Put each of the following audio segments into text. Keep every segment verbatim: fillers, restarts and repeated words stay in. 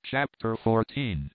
Chapter fourteen.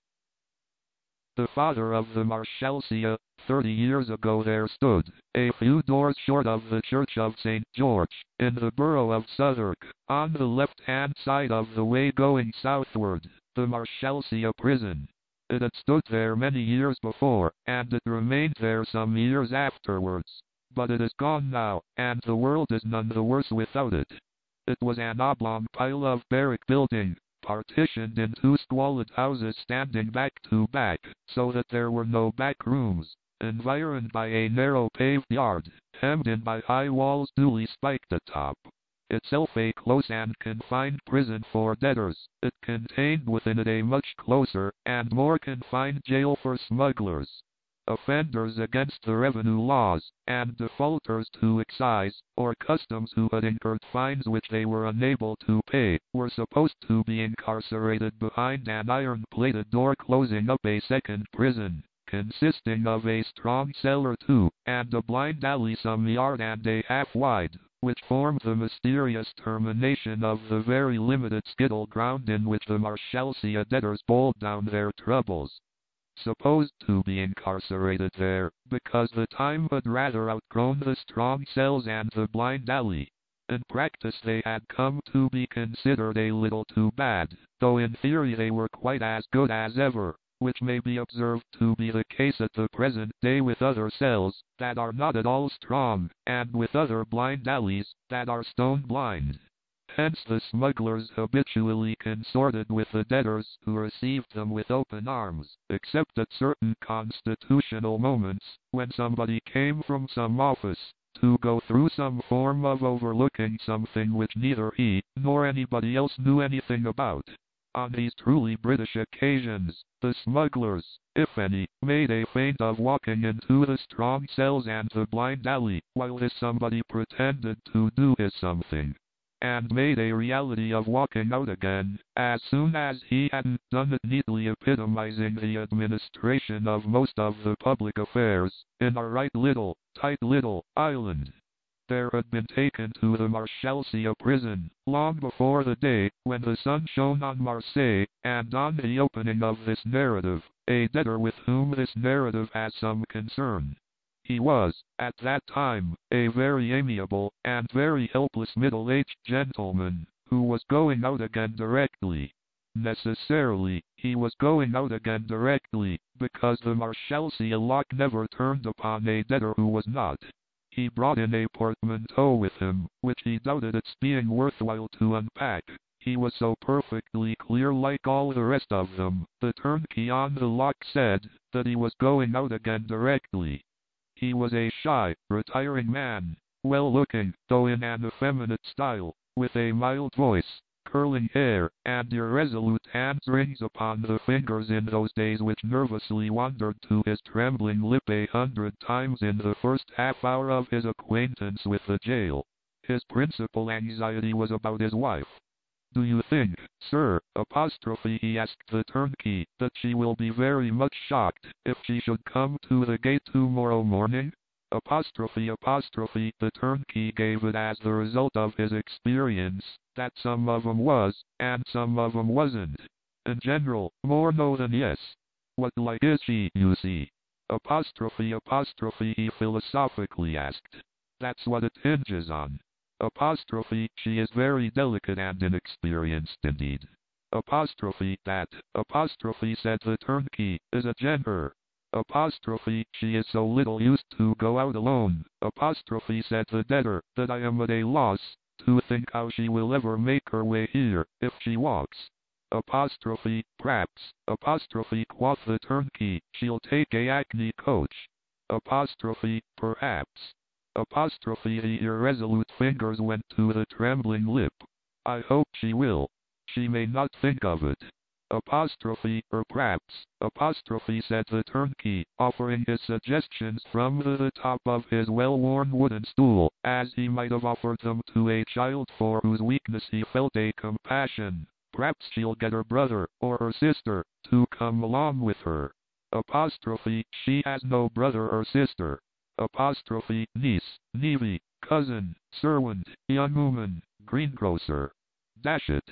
The father of the Marshalsea. Thirty years ago there stood, a few doors short of the church of Saint George, in the borough of Southwark, on the left-hand side of the way going southward, the Marshalsea prison. It had stood there many years before, and it remained there some years afterwards. But it is gone now, and the world is none the worse without it. It was an oblong pile of barrack building, partitioned in two squalid houses standing back to back, so that there were no back rooms, environed by a narrow paved yard, hemmed in by high walls duly spiked atop. Itself a close and confined prison for debtors, it contained within it a much closer and more confined jail for smugglers. Offenders against the revenue laws, and defaulters to excise or customs who had incurred fines which they were unable to pay, were supposed to be incarcerated behind an iron-plated door closing up a second prison, consisting of a strong cell or two, and a blind alley some yard and a half wide, which formed the mysterious termination of the very limited skittle ground in which the Marshalsea debtors bowled down their troubles. Supposed to be incarcerated there, because the time had rather outgrown the strong cells and the blind alley. In practice they had come to be considered a little too bad, though in theory they were quite as good as ever, which may be observed to be the case at the present day with other cells that are not at all strong, and with other blind alleys that are stone blind. Hence the smugglers habitually consorted with the debtors who received them with open arms, except at certain constitutional moments, when somebody came from some office, to go through some form of overlooking something which neither he, nor anybody else knew anything about. On these truly British occasions, the smugglers, if any, made a feint of walking into the strong cells and the blind alley, while this somebody pretended to do his something, and made a reality of walking out again, as soon as he hadn't done it, neatly epitomizing the administration of most of the public affairs, in a right little, tight little, island. There had been taken to the Marshalsea prison, long before the day when the sun shone on Marseille, and on the opening of this narrative, a debtor with whom this narrative has some concern. He was, at that time, a very amiable and very helpless middle-aged gentleman, who was going out again directly. Necessarily, he was going out again directly, because the Marshalsea lock never turned upon a debtor who was not. He brought in a portmanteau with him, which he doubted its being worthwhile to unpack. He was so perfectly clear like all the rest of them, the turnkey on the lock said, that he was going out again directly. He was a shy, retiring man, well-looking, though in an effeminate style, with a mild voice, curling hair, and irresolute hand-rings upon the fingers in those days which nervously wandered to his trembling lip a hundred times in the first half-hour of his acquaintance with the jail. His principal anxiety was about his wife. "Do you think, sir, apostrophe he asked the turnkey, that she will be very much shocked if she should come to the gate tomorrow morning?" Apostrophe apostrophe the turnkey gave it as the result of his experience, that some of 'em was, and some of 'em wasn't. In general, more no than yes. "What like is she, you see?" Apostrophe apostrophe he philosophically asked. "That's what it hinges on." Apostrophe, she is very delicate and inexperienced indeed. Apostrophe, that, apostrophe said the turnkey, is a genter. Apostrophe, she is so little used to go out alone. Apostrophe said the debtor, that I am at a loss to think how she will ever make her way here, if she walks. Apostrophe, p'raps. Apostrophe, quoth the turnkey, she'll take a hackney coach. Apostrophe, perhaps. Apostrophe, the irresolute fingers went to the trembling lip. "I hope she will. She may not think of it." Apostrophe, or p'raps. Apostrophe said the turnkey, offering his suggestions from the, the top of his well-worn wooden stool, as he might have offered them to a child for whose weakness he felt a compassion. "P'raps she'll get her brother, or her sister, to come along with her." Apostrophe, she has no brother or sister. Apostrophe, niece, nevy, cousin, servant, young woman, greengrocer. Dash it.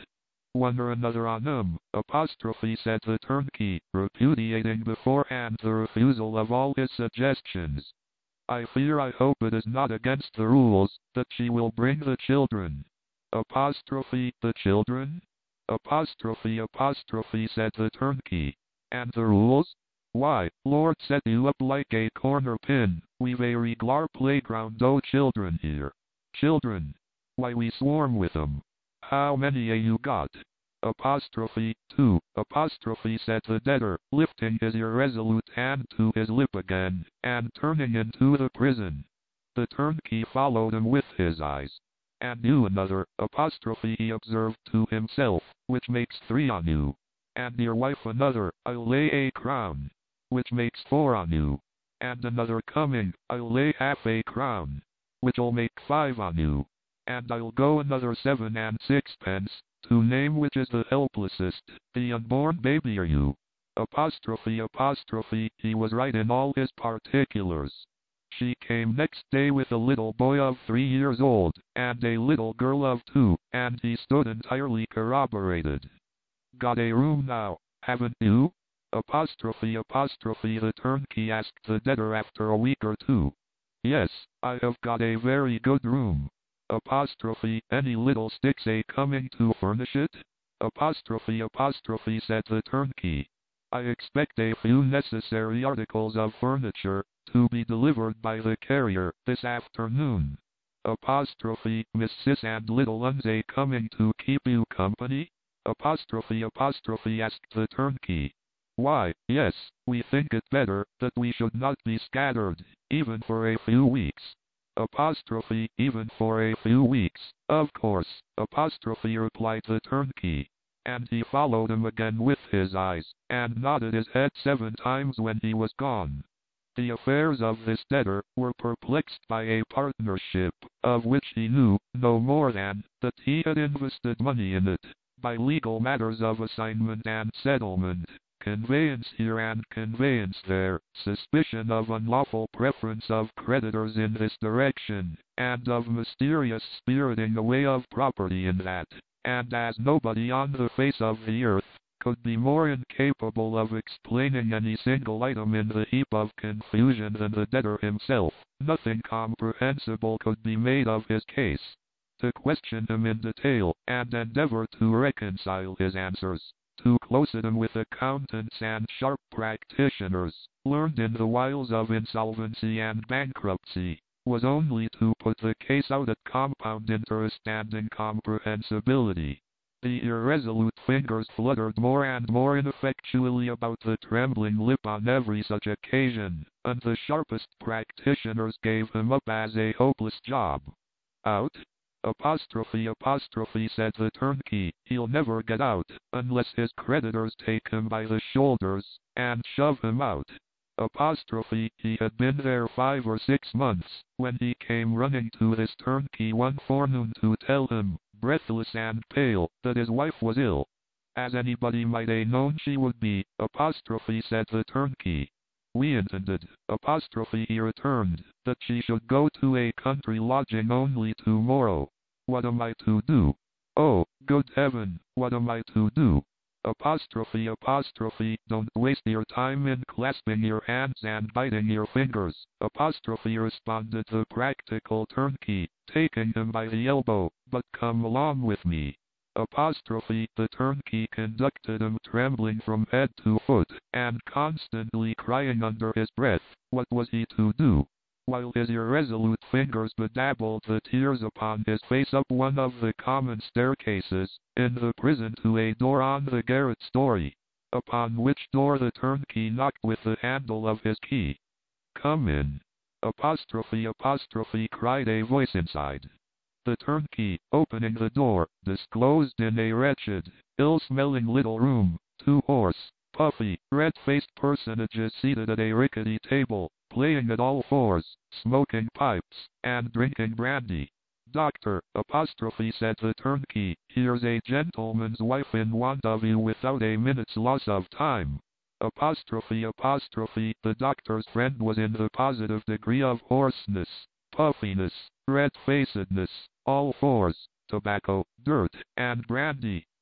one or another on 'em, apostrophe, said the turnkey, repudiating beforehand the refusal of all his suggestions. I fear I hope it is not against the rules, that she will bring the children. Apostrophe, the children? Apostrophe, apostrophe, said the turnkey. And the rules? Why, Lord, set you up like a corner pin, we've a reg'lar playground o' children here. Children? Why, we swarm with 'em. How many a you got? Apostrophe, two, apostrophe, said the debtor, lifting his irresolute hand to his lip again, and turning into the prison. The turnkey followed him with his eyes. And you another, apostrophe, he observed to himself, which makes three on you. And your wife another, I'll lay a crown, which makes four on you. And another coming, I'll lay half a crown, which'll make five on you. And I'll go another seven and sixpence, to name which is the helplessest, the unborn baby or you. Apostrophe, apostrophe, he was right in all his particulars. She came next day with a little boy of three years old, and a little girl of two, and he stood entirely corroborated. Got a room now, haven't you? Apostrophe, apostrophe, the turnkey asked the debtor after a week or two. Yes, I have got a very good room. Apostrophe, any little sticks a coming to furnish it? Apostrophe, apostrophe, said the turnkey. I expect a few necessary articles of furniture to be delivered by the carrier this afternoon. Apostrophe, Miss Sis and little uns a coming to keep you company? Apostrophe, apostrophe, asked the turnkey. Why, yes, we think it better that we should not be scattered, even for a few weeks. Apostrophe, even for a few weeks, of course, apostrophe, replied the turnkey. And he followed him again with his eyes, and nodded his head seven times when he was gone. The affairs of this debtor were perplexed by a partnership, of which he knew no more than that he had invested money in it, by legal matters of assignment and settlement, conveyance here and conveyance there, suspicion of unlawful preference of creditors in this direction, and of mysterious spiriting away of property in that. And as nobody on the face of the earth could be more incapable of explaining any single item in the heap of confusion than the debtor himself, nothing comprehensible could be made of his case. To question him in detail, and endeavor to reconcile his answers, to closet him with accountants and sharp practitioners, learned in the wiles of insolvency and bankruptcy, was only to put the case out at compound interest and incomprehensibility. The irresolute fingers fluttered more and more ineffectually about the trembling lip on every such occasion, and the sharpest practitioners gave him up as a hopeless job. Out? Apostrophe, apostrophe, said the turnkey, he'll never get out, unless his creditors take him by the shoulders, and shove him out. Apostrophe, he had been there five or six months, when he came running to this turnkey one forenoon to tell him, breathless and pale, that his wife was ill. As anybody might a known she would be, apostrophe, said the turnkey. We intended, apostrophe, he returned, that she should go to a country lodging only tomorrow. What am I to do? Oh, good heaven, what am I to do? Apostrophe, apostrophe, don't waste your time in clasping your hands and biting your fingers, apostrophe, responded the practical turnkey, taking him by the elbow, but come along with me. Apostrophe, the turnkey conducted him trembling from head to foot, and constantly crying under his breath, what was he to do? While his irresolute fingers bedabbled the tears upon his face up one of the common staircases, in the prison to a door on the garret story, upon which door the turnkey knocked with the handle of his key. Come in. Apostrophe, apostrophe, cried a voice inside. The turnkey, opening the door, disclosed in a wretched, ill-smelling little room, two hoarse, puffy, red-faced personages seated at a rickety table, playing at all fours, smoking pipes, and drinking brandy. Doctor, apostrophe, said the turnkey, here's a gentleman's wife in want of you without a minute's loss of time. Apostrophe, apostrophe, the doctor's friend was in the positive degree of hoarseness, puffiness, red-facedness, all fours, tobacco, dirt, and brandy.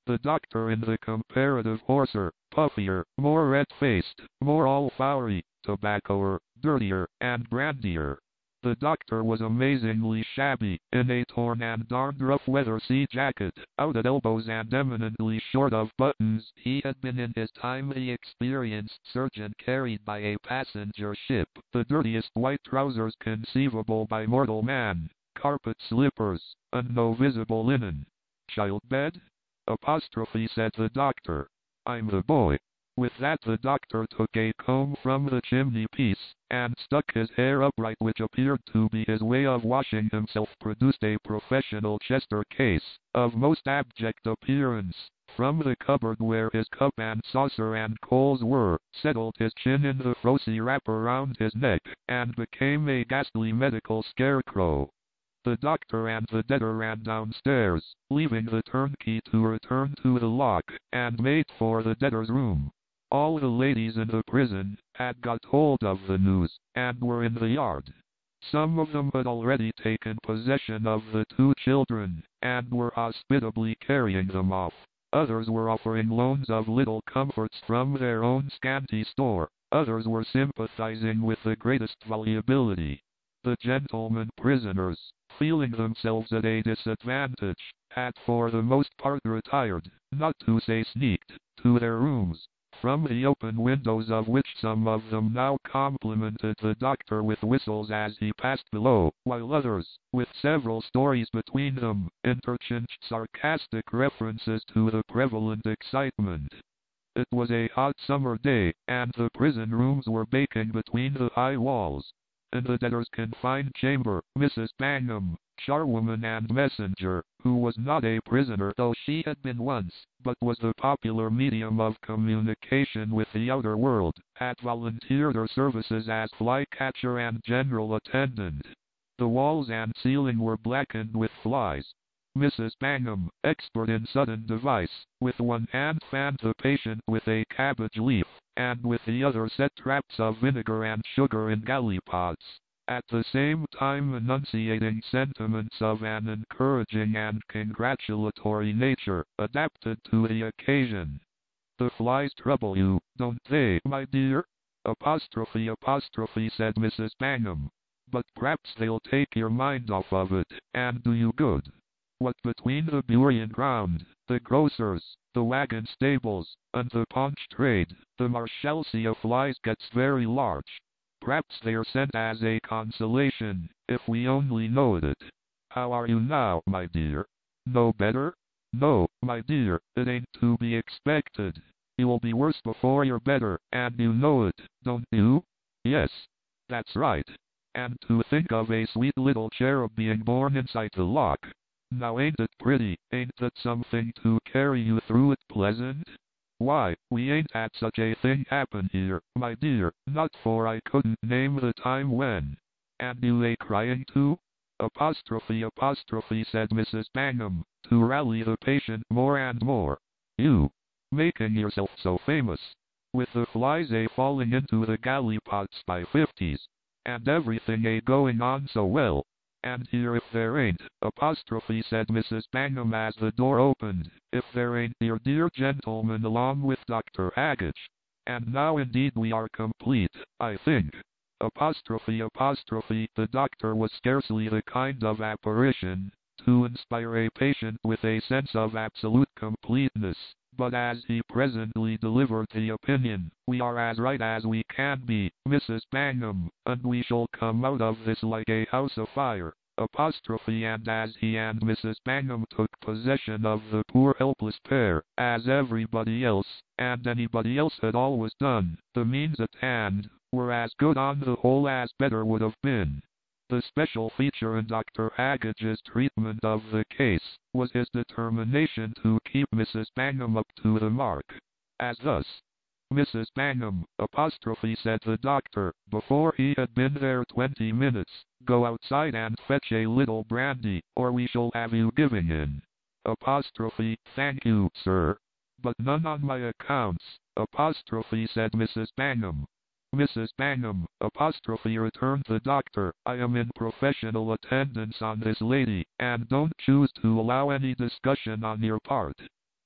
The doctor in the comparative hoarser, puffier, more red-faced, more all-floury, tobaccoer, dirtier, and brandier. The doctor was amazingly shabby, in a torn and darned rough-weather sea jacket, out at elbows and eminently short of buttons. He had been in his time the experienced surgeon carried by a passenger ship, the dirtiest white trousers conceivable by mortal man, carpet slippers, and no visible linen. "Child bed?" apostrophe said the doctor. "I'm the boy." With that the doctor took a comb from the chimney-piece, and stuck his hair upright, which appeared to be his way of washing himself, produced a professional Chester case, of most abject appearance, from the cupboard where his cup and saucer and coals were, settled his chin in the frosy wrapper round his neck, and became a ghastly medical scarecrow. The doctor and the debtor ran downstairs, leaving the turnkey to return to the lock, and made for the debtor's room. All the ladies in the prison had got hold of the news, and were in the yard. Some of them had already taken possession of the two children, and were hospitably carrying them off. Others were offering loans of little comforts from their own scanty store. Others were sympathizing with the greatest volubility. The gentlemen prisoners, feeling themselves at a disadvantage, had for the most part retired, not to say sneaked, to their rooms, from the open windows of which some of them now complimented the doctor with whistles as he passed below, while others, with several stories between them, interchanged sarcastic references to the prevalent excitement. It was a hot summer day, and the prison rooms were baking between the high walls. In the debtor's confined chamber, Missus Bangham, charwoman and messenger, who was not a prisoner though she had been once, but was the popular medium of communication with the outer world, had volunteered her services as fly-catcher and general attendant. The walls and ceiling were blackened with flies. Missus Bangham, expert in sudden device, with one hand fanned the patient with a cabbage leaf, and with the other set traps of vinegar and sugar in gallipots, at the same time enunciating sentiments of an encouraging and congratulatory nature, adapted to the occasion. "The flies trouble you, don't they, my dear?" Apostrophe apostrophe said Missus Bangham. "But p'raps they'll take your mind off of it, and do you good. What between the burying ground, the grocers, the wagon stables, and the paunch trade, the Marshalsea flies gets very large. P'raps they're sent as a consolation, if we only knowed it. How are you now, my dear? No better? No, my dear, it ain't to be expected. You'll be worse before you're better, and you know it, don't you? Yes, that's right. And to think of a sweet little cherub being born inside the lock. Now ain't it pretty, ain't that something to carry you through it pleasant? Why, we ain't had such a thing happen here, my dear, not for I couldn't name the time when. And you lay crying too?" Apostrophe apostrophe said Missus Bangham, to rally the patient more and more. "You, making yourself so famous, with the flies a falling into the gallipots by fifties, and everything a going on so well. And here if there ain't," apostrophe said Missus Bangham as the door opened, "if there ain't your dear gentleman along with Doctor Haggage. And now indeed we are complete, I think." Apostrophe apostrophe the doctor was scarcely the kind of apparition to inspire a patient with a sense of absolute completeness, but as he presently delivered the opinion, "We are as right as we can be, Missus Bangham, and we shall come out of this like a house afire." Apostrophe and as he and Missus Bangham took possession of the poor helpless pair, as everybody else, and anybody else had always done, the means at hand were as good on the whole as better would have been. The special feature in Doctor Haggage's treatment of the case was his determination to keep Missus Bangham up to the mark. As thus: "Missus Bangham," apostrophe said the doctor, before he had been there twenty minutes, "go outside and fetch a little brandy, or we shall have you giving in." Apostrophe, "Thank you, sir. But none on my accounts," apostrophe said Missus Bangham. "Missus Bangham," apostrophe returned the doctor, "I am in professional attendance on this lady, and don't choose to allow any discussion on your part."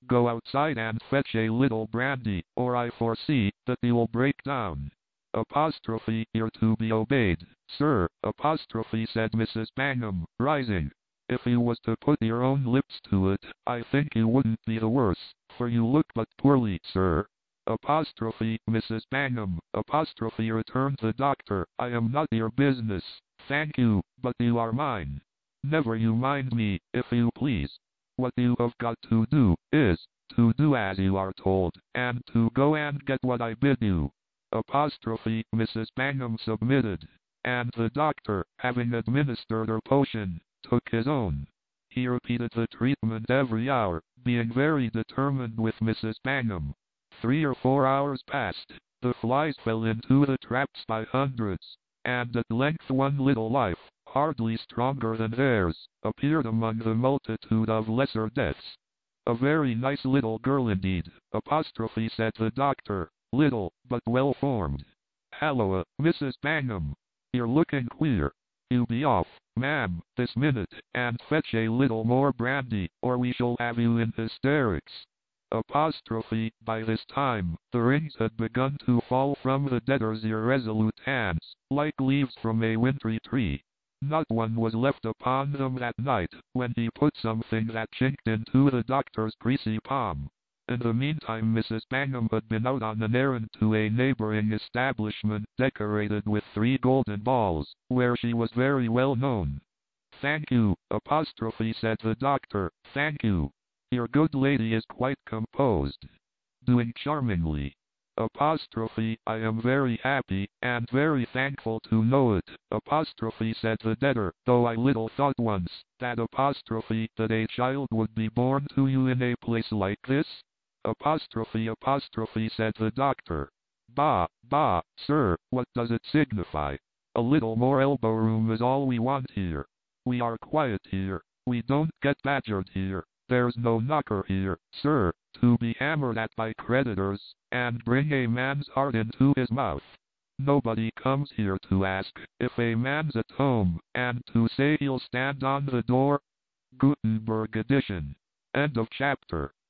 Go outside and fetch a little brandy, or I foresee that you'll break down. Apostrophe, you're to be obeyed, sir, apostrophe, said Missus Bangham, rising. If you was to put your own lips to it, I think you wouldn't be the worse, for you look but poorly, sir. Apostrophe, Missus Bangham, apostrophe, returned the doctor, I am not your business, thank you, but you are mine. Never you mind me, if you please. What you have got to do, is, to do as you are told, and to go and get what I bid you. Apostrophe, Missus Bangham submitted, and the doctor, having administered her potion, took his own. He repeated the treatment every hour, being very determined with Missus Bangham. Three or four hours passed, the flies fell into the traps by hundreds, and at length one little life, hardly stronger than theirs, appeared among the multitude of lesser deaths. A very nice little girl indeed, apostrophe, said the doctor, little, but well formed. Halloa, Missus Bangham, you're looking queer. You be off, ma'am, this minute, and fetch a little more brandy, or we shall have you in hysterics. Apostrophe, by this time, the rings had begun to fall from the debtor's irresolute hands, like leaves from a wintry tree. Not one was left upon them that night, when he put something that chinked into the doctor's greasy palm. In the meantime Missus Bangham had been out on an errand to a neighboring establishment decorated with three golden balls, where she was very well known. Thank you, apostrophe, said the doctor, thank you. Your good lady is quite composed. Doing charmingly. Apostrophe, I am very happy, and very thankful to know it, apostrophe, said the debtor, though I little thought once, that apostrophe, that a child would be born to you in a place like this. Apostrophe, apostrophe, said the doctor. Bah, bah, sir, what does it signify? A little more elbow room is all we want here. We are quiet here, we don't get badgered here. There's no knocker here, sir, to be hammered at by creditors, and bring a man's heart into his mouth. Nobody comes here to ask if a man's at home, and to say he'll stand on the door. Gutenberg edition. End of chapter.